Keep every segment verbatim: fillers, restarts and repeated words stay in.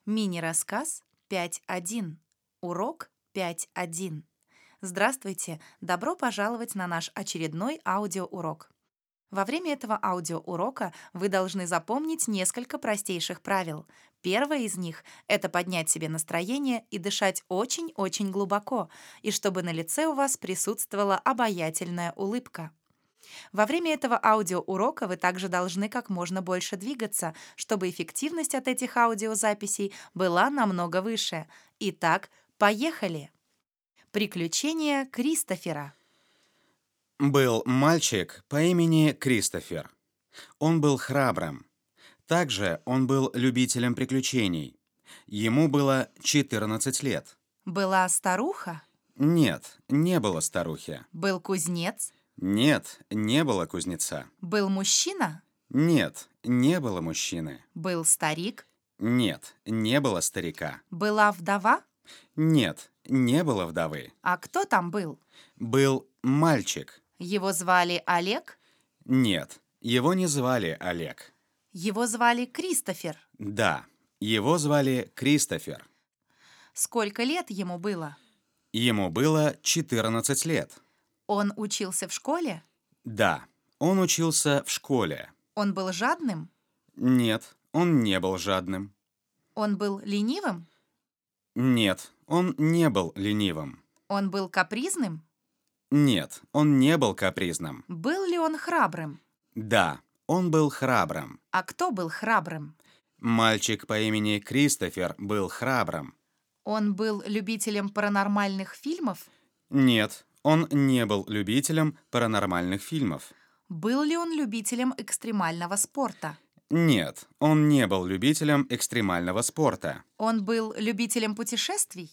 Мини-рассказ пять точка один. Урок пять точка один. Здравствуйте! Добро пожаловать на наш очередной аудиоурок. Во время этого аудиоурока вы должны запомнить несколько простейших правил. Первое из них — это поднять себе настроение и дышать очень-очень глубоко, и чтобы на лице у вас присутствовала обаятельная улыбка. Во время этого аудиоурока вы также должны как можно больше двигаться, чтобы эффективность от этих аудиозаписей была намного выше. Итак, поехали! Приключения Кристофера. Был мальчик по имени Кристофер. Он был храбрым. Также он был любителем приключений. Ему было четырнадцать лет. Была старуха, Нет, не было старухи. был кузнец, Нет, не было кузнеца. был мужчина, Нет, не было мужчины. был старик, Нет, не было старика. была вдова. Нет, не было вдовы. А кто там был? Был мальчик. Его звали Олег, Нет, его не звали Олег. его звали Кристофер. Да, его звали Кристофер. Сколько лет ему было? Ему было четырнадцать лет. Он учился в школе? Да, он учился в школе. Он был жадным? Нет, он не был жадным. Он был ленивым? Нет, он не был ленивым. Он был капризным? Нет, он не был капризным. Был ли он храбрым? Да, он был храбрым. А кто был храбрым? Мальчик по имени Кристофер был храбрым. Он был любителем паранормальных фильмов? Нет, он не был любителем паранормальных фильмов. Был ли он любителем экстремального спорта? Нет, он не был любителем экстремального спорта. Он был любителем путешествий?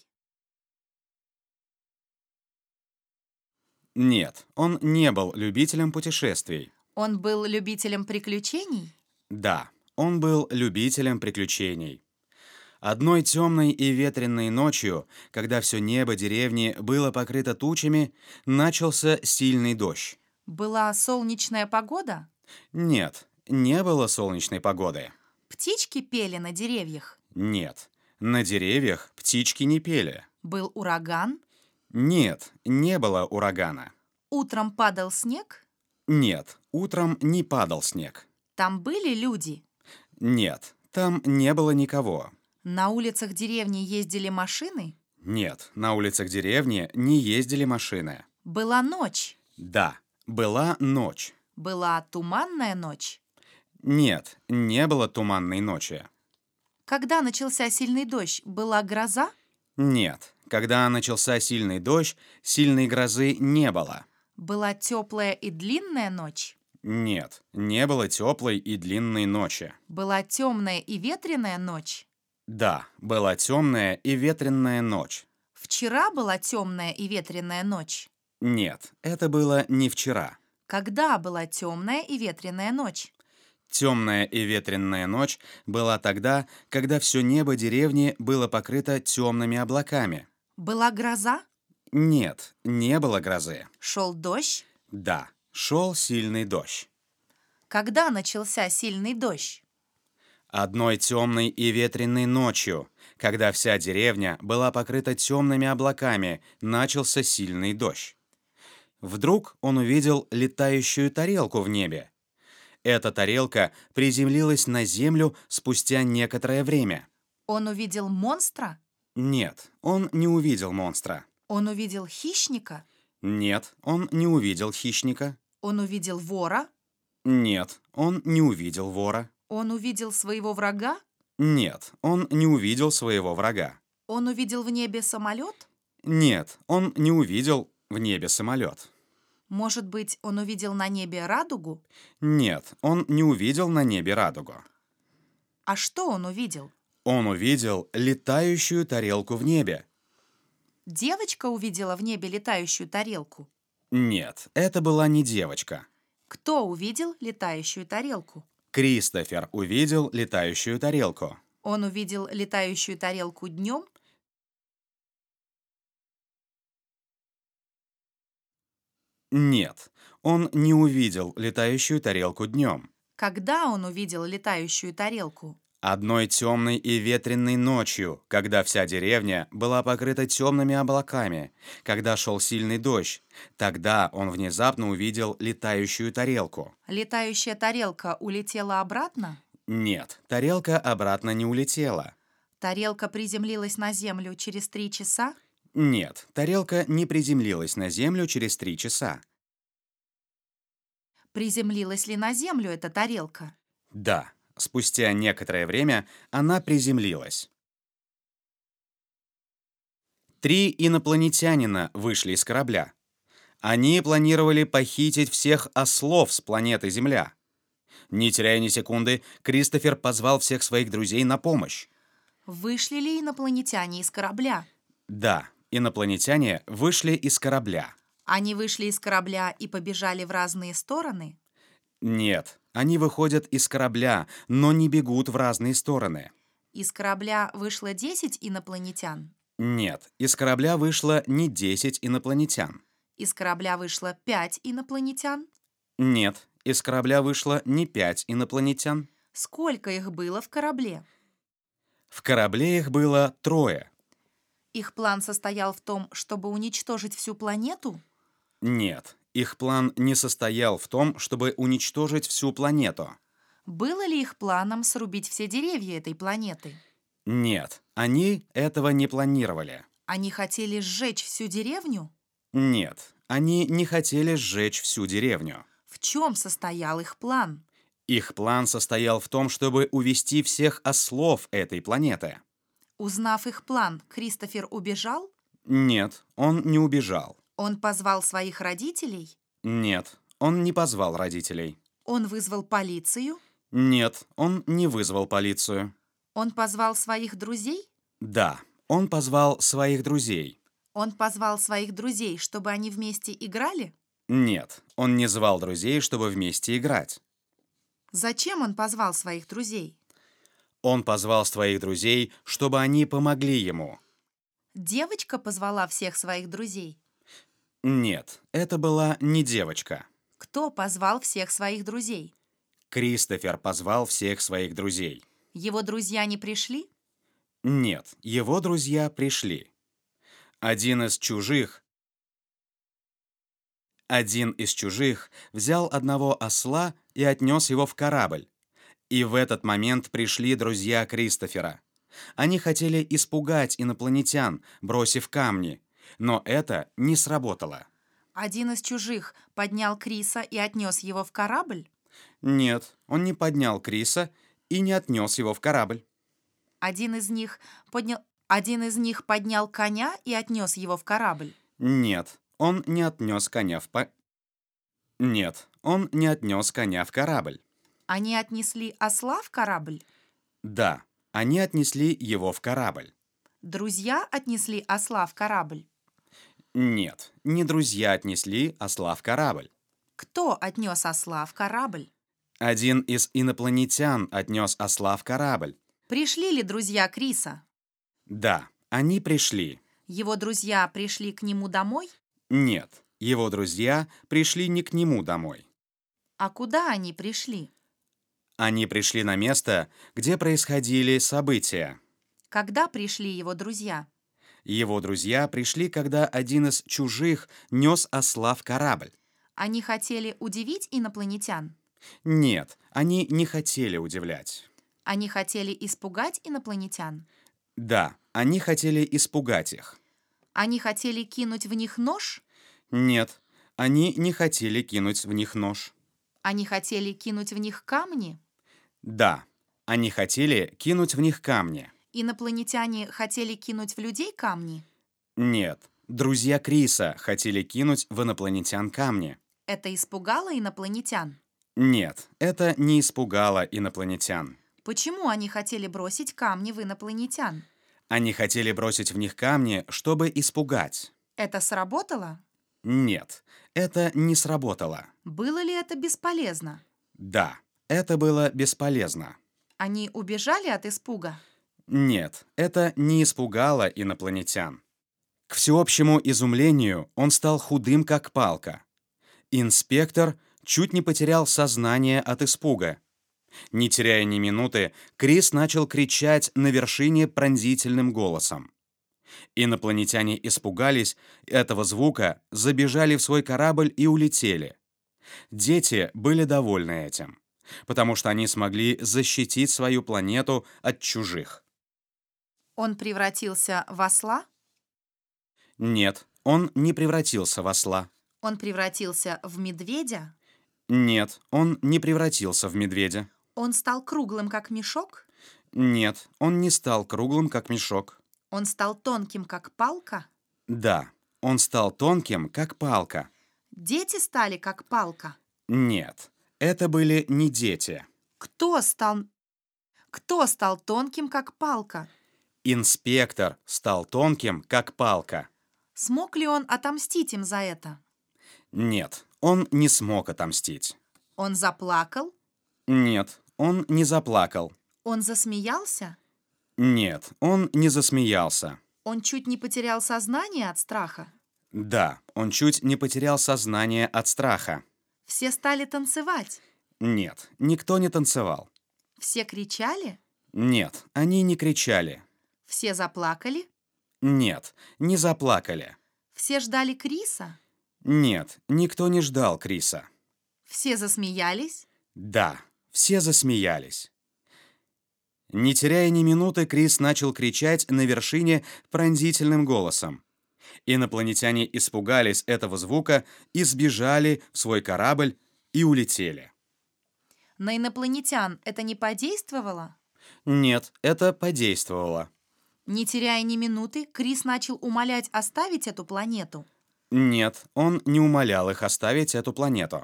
Нет, он не был любителем путешествий. Он был любителем приключений? Да, он был любителем приключений. Одной темной и ветреной ночью, когда все небо деревни было покрыто тучами, начался сильный дождь. Была солнечная погода? Нет, не было солнечной погоды. Птички пели на деревьях? Нет, на деревьях птички не пели. Был ураган? Нет, не было урагана. Утром падал снег? Нет, утром не падал снег. Там были люди? Нет, там не было никого. На улицах деревни ездили машины? Нет, на улицах деревни не ездили машины. Была ночь? Да, была ночь. Была туманная ночь? Нет, не было туманной ночи. Когда начался сильный дождь, была гроза? Нет, когда начался сильный дождь, сильной грозы не было. Была теплая и длинная ночь? Нет, не было теплой и длинной ночи. Была темная и ветреная ночь? Да, была темная и ветреная ночь. Вчера была темная и ветреная ночь? Нет, это было не вчера. Когда была темная и ветреная ночь? Темная и ветреная ночь была тогда, когда все небо деревни было покрыто темными облаками. Была гроза? Нет, не было грозы. Шел дождь? Да, шел сильный дождь. Когда начался сильный дождь? Одной темной и ветреной ночью, когда вся деревня была покрыта темными облаками, начался сильный дождь. Вдруг он увидел летающую тарелку в небе. Эта тарелка приземлилась на землю спустя некоторое время. Он увидел монстра? Нет, он не увидел монстра. Он увидел хищника? Нет, он не увидел хищника. Он увидел вора? Нет, он не увидел вора. Он увидел своего врага? Нет, он не увидел своего врага. Он увидел в небе самолет? Нет, он не увидел в небе самолет. Может быть, он увидел на небе радугу? Нет, он не увидел на небе радугу. А что он увидел? Он увидел летающую тарелку в небе. Девочка увидела в небе летающую тарелку? Нет, это была не девочка. Кто увидел летающую тарелку? Кристофер увидел летающую тарелку. Он увидел летающую тарелку днем? Нет, он не увидел летающую тарелку днем. Когда он увидел летающую тарелку? Одной темной и ветреной ночью, когда вся деревня была покрыта темными облаками, когда шел сильный дождь, тогда он внезапно увидел летающую тарелку. Летающая тарелка улетела обратно? Нет, тарелка обратно не улетела. Тарелка приземлилась на землю через три часа? Нет, тарелка не приземлилась на землю через три часа. Приземлилась ли на землю эта тарелка? Да, спустя некоторое время она приземлилась. Три инопланетянина вышли из корабля. Они планировали похитить всех ослов с планеты Земля. Не теряя ни секунды, Кристофер позвал всех своих друзей на помощь. Вышли ли инопланетяне из корабля? Да, инопланетяне вышли из корабля. Они вышли из корабля и побежали в разные стороны? Нет, они выходят из корабля, но не бегут в разные стороны. Из корабля вышло десять инопланетян? Нет, из корабля вышло не десять инопланетян. Из корабля вышло пять инопланетян? Нет, из корабля вышло не пять инопланетян. Сколько их было в корабле? В корабле их было трое. Их план состоял в том, чтобы уничтожить всю планету? Нет, их план не состоял в том, чтобы уничтожить всю планету. Было ли их планом срубить все деревья этой планеты? Нет, они этого не планировали. Они хотели сжечь всю деревню? Нет, они не хотели сжечь всю деревню. В чем состоял их план? Их план состоял в том, чтобы увести всех ослов этой планеты. Узнав их план, Кристофер убежал? Нет, он не убежал. Он позвал своих родителей? Нет, он не позвал родителей. Он вызвал полицию? Нет, он не вызвал полицию. Он позвал своих друзей? Да, он позвал своих друзей. Он позвал своих друзей, чтобы они вместе играли? Нет, он не звал друзей, чтобы вместе играть. Зачем он позвал своих друзей? Он позвал своих друзей, чтобы они помогли ему. Девочка позвала всех своих друзей? Нет, это была не девочка. Кто позвал всех своих друзей? Кристофер позвал всех своих друзей. Его друзья не пришли? Нет, его друзья пришли. Один из чужих Один из чужих взял одного осла и отнес его в корабль. И в этот момент пришли друзья Кристофера. Они хотели испугать инопланетян, бросив камни, но это не сработало. Один из чужих поднял Криса и отнес его в корабль? Нет, он не поднял Криса и не отнес его в корабль. Один из них поднял... Один из них поднял коня и отнес его в корабль? Нет, он не отнес коня в по... Нет, он не отнес коня в корабль. Они отнесли осла в корабль? Да, они отнесли его в корабль. Друзья отнесли осла в корабль? Нет, не друзья отнесли осла в корабль. Кто отнес осла в корабль? Один из инопланетян отнес осла в корабль. Пришли ли друзья Криса? Да, они пришли. Его друзья пришли к нему домой? Нет, его друзья пришли не к нему домой. А куда они пришли? Они пришли на место, где происходили события. Когда пришли его друзья? Его друзья пришли, когда один из чужих нес осла в корабль. Они хотели удивить инопланетян? Нет, они не хотели удивлять. Они хотели испугать инопланетян? Да, они хотели испугать их. Они хотели кинуть в них нож? Нет, они не хотели кинуть в них нож. Они хотели кинуть в них камни? Да, они хотели кинуть в них камни. Инопланетяне хотели кинуть в людей камни? Нет, друзья Криса хотели кинуть в инопланетян камни. Это испугало инопланетян? Нет, это не испугало инопланетян. Почему они хотели бросить камни в инопланетян? Они хотели бросить в них камни, чтобы испугать. Это сработало? Нет, это не сработало. Было ли это бесполезно? Да, это было бесполезно. Они убежали от испуга? Нет, это не испугало инопланетян. К всеобщему изумлению он стал худым, как палка. Инспектор чуть не потерял сознание от испуга. Не теряя ни минуты, Крис начал кричать на вершине пронзительным голосом. Инопланетяне испугались этого звука, забежали в свой корабль и улетели. Дети были довольны этим, потому что они смогли защитить свою планету от чужих. Он превратился в осла? Нет, он не превратился в осла. Он превратился в медведя? Нет, он не превратился в медведя. Он стал круглым, как мешок? Нет, он не стал круглым, как мешок. Он стал тонким, как палка? Да, он стал тонким, как палка. Дети стали, как палка? Нет, это были не дети. Кто стал... Кто стал тонким, как палка? Инспектор стал тонким, как палка. Смог ли он отомстить им за это? Нет, он не смог отомстить. Он заплакал? Нет, он не заплакал. Он засмеялся? Нет, он не засмеялся. Он чуть не потерял сознание от страха? Да, он чуть не потерял сознание от страха. Все стали танцевать? Нет, никто не танцевал. Все кричали? Нет, они не кричали. Все заплакали? Нет, не заплакали. Все ждали Криса? Нет, никто не ждал Криса. Все засмеялись? Да, все засмеялись. Не теряя ни минуты, Крис начал кричать на вершине пронзительным голосом. Инопланетяне испугались этого звука и сбежали в свой корабль и улетели. На инопланетян это не подействовало? Нет, это подействовало. Не теряя ни минуты, Крис начал умолять оставить эту планету. Нет, он не умолял их оставить эту планету.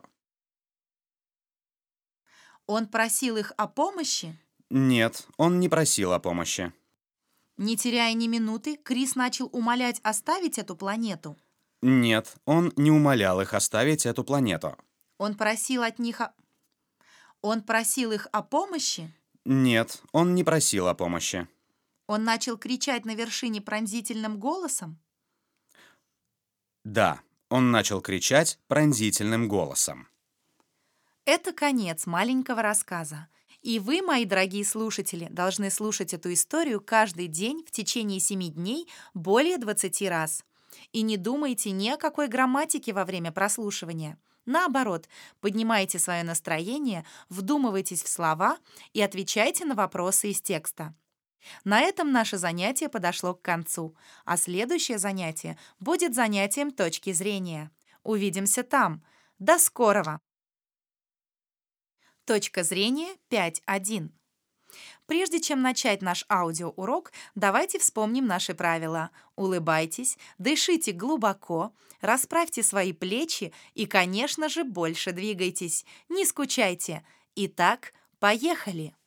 Он просил их о помощи. Нет, он не просил о помощи. Не теряя ни минуты, Крис начал умолять оставить эту планету. Нет, он не умолял их оставить эту планету. Он просил от них о... Он просил их о помощи. Нет, он не просил о помощи. Он начал кричать на вершине пронзительным голосом. Да, он начал кричать пронзительным голосом. Это конец маленького рассказа. И вы, мои дорогие слушатели, должны слушать эту историю каждый день в течение семи дней более двадцати раз. И не думайте ни о какой грамматике во время прослушивания. Наоборот, поднимайте свое настроение, вдумывайтесь в слова и отвечайте на вопросы из текста. На этом наше занятие подошло к концу, а следующее занятие будет занятием точки зрения. Увидимся там. До скорого! Точка зрения пять один. Прежде чем начать наш аудиоурок, давайте вспомним наши правила. Улыбайтесь, дышите глубоко, расправьте свои плечи и, конечно же, больше двигайтесь. Не скучайте. Итак, поехали!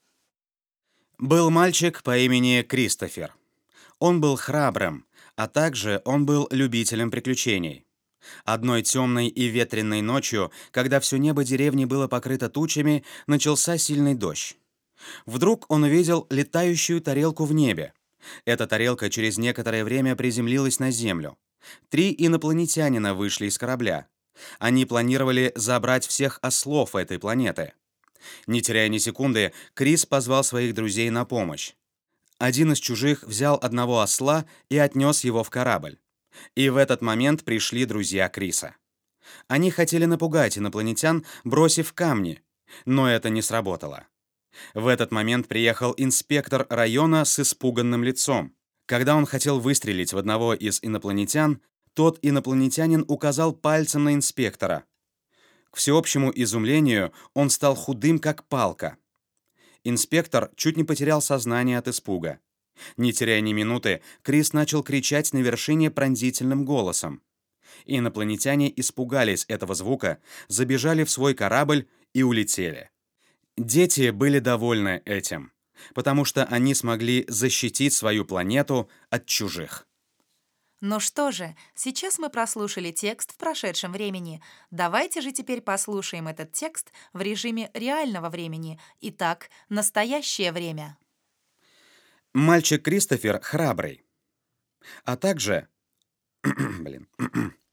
Был мальчик по имени Кристофер. Он был храбрым, а также он был любителем приключений. Одной темной и ветреной ночью, когда все небо деревни было покрыто тучами, начался сильный дождь. Вдруг он увидел летающую тарелку в небе. Эта тарелка через некоторое время приземлилась на землю. Три инопланетянина вышли из корабля. Они планировали забрать всех ослов этой планеты. Не теряя ни секунды, Крис позвал своих друзей на помощь. Один из чужих взял одного осла и отнес его в корабль. И в этот момент пришли друзья Криса. Они хотели напугать инопланетян, бросив камни, но это не сработало. В этот момент приехал инспектор района с испуганным лицом. Когда он хотел выстрелить в одного из инопланетян, тот инопланетянин указал пальцем на инспектора. К всеобщему изумлению он стал худым, как палка. Инспектор чуть не потерял сознание от испуга. Не теряя ни минуты, Крис начал кричать на вершине пронзительным голосом. Инопланетяне испугались этого звука, забежали в свой корабль и улетели. Дети были довольны этим, потому что они смогли защитить свою планету от чужих. Ну что же, сейчас мы прослушали текст в прошедшем времени. Давайте же теперь послушаем этот текст в режиме реального времени. Итак, настоящее время. Мальчик Кристофер храбрый. А также... Блин.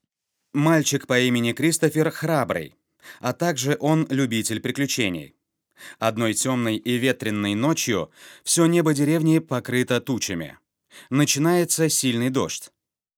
Мальчик по имени Кристофер храбрый. А также он любитель приключений. Одной темной и ветренной ночью все небо деревни покрыто тучами. Начинается сильный дождь.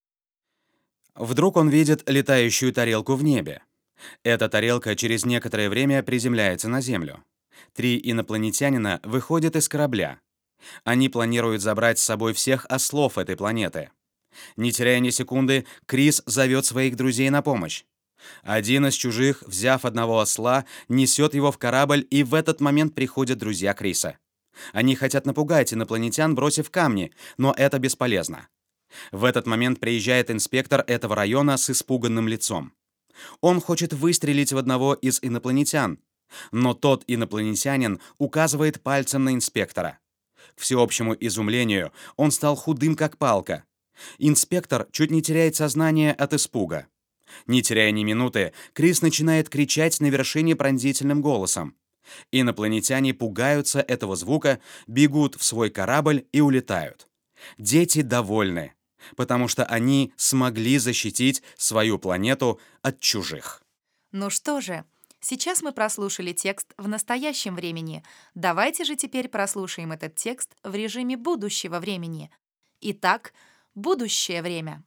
Вдруг он видит летающую тарелку в небе. Эта тарелка через некоторое время приземляется на Землю. Три инопланетянина выходят из корабля. Они планируют забрать с собой всех ослов этой планеты. Не теряя ни секунды, Крис зовет своих друзей на помощь. Один из чужих, взяв одного осла, несет его в корабль, и в этот момент приходят друзья Криса. Они хотят напугать инопланетян, бросив камни, но это бесполезно. В этот момент приезжает инспектор этого района с испуганным лицом. Он хочет выстрелить в одного из инопланетян, но тот инопланетянин указывает пальцем на инспектора. К всеобщему изумлению он стал худым, как палка. Инспектор чуть не теряет сознание от испуга. Не теряя ни минуты, Крис начинает кричать на вершине пронзительным голосом. Инопланетяне пугаются этого звука, бегут в свой корабль и улетают. Дети довольны, потому что они смогли защитить свою планету от чужих. Ну что же, сейчас мы прослушали текст в настоящем времени. Давайте же теперь прослушаем этот текст в режиме будущего времени. Итак, будущее время.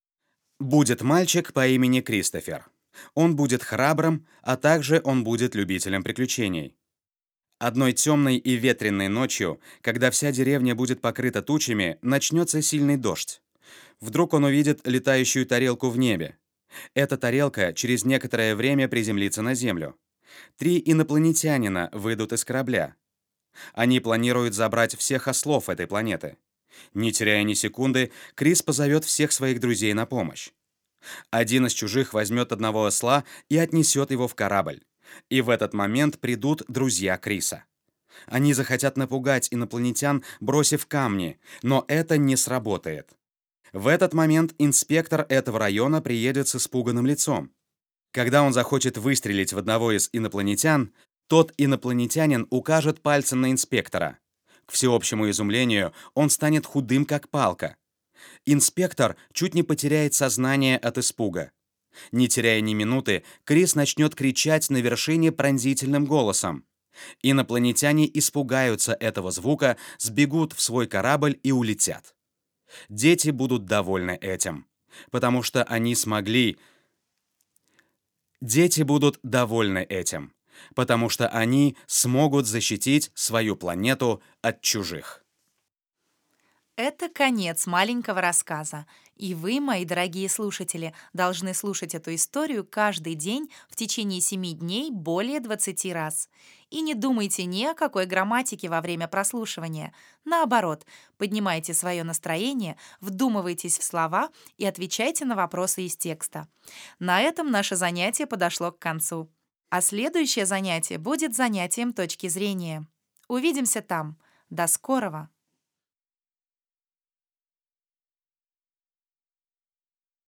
Будет мальчик по имени Кристофер. Он будет храбрым, а также он будет любителем приключений. Одной темной и ветренной ночью, когда вся деревня будет покрыта тучами, начнется сильный дождь. Вдруг он увидит летающую тарелку в небе. Эта тарелка через некоторое время приземлится на Землю. Три инопланетянина выйдут из корабля. Они планируют забрать всех ослов этой планеты. Не теряя ни секунды, Крис позовет всех своих друзей на помощь. Один из чужих возьмет одного осла и отнесет его в корабль. И в этот момент придут друзья Криса. Они захотят напугать инопланетян, бросив камни, но это не сработает. В этот момент инспектор этого района приедет с испуганным лицом. Когда он захочет выстрелить в одного из инопланетян, тот инопланетянин укажет пальцем на инспектора. К всеобщему изумлению он станет худым, как палка. Инспектор чуть не потеряет сознание от испуга. Не теряя ни минуты, Крис начнет кричать на вершине пронзительным голосом. Инопланетяне испугаются этого звука, сбегут в свой корабль и улетят. Дети будут довольны этим, потому что они смогли... Дети будут довольны этим, потому что они смогут защитить свою планету от чужих. Это конец маленького рассказа. И вы, мои дорогие слушатели, должны слушать эту историю каждый день в течение семи дней более двадцати раз. И не думайте ни о какой грамматике во время прослушивания. Наоборот, поднимайте свое настроение, вдумывайтесь в слова и отвечайте на вопросы из текста. На этом наше занятие подошло к концу. А следующее занятие будет занятием точки зрения. Увидимся там. До скорого!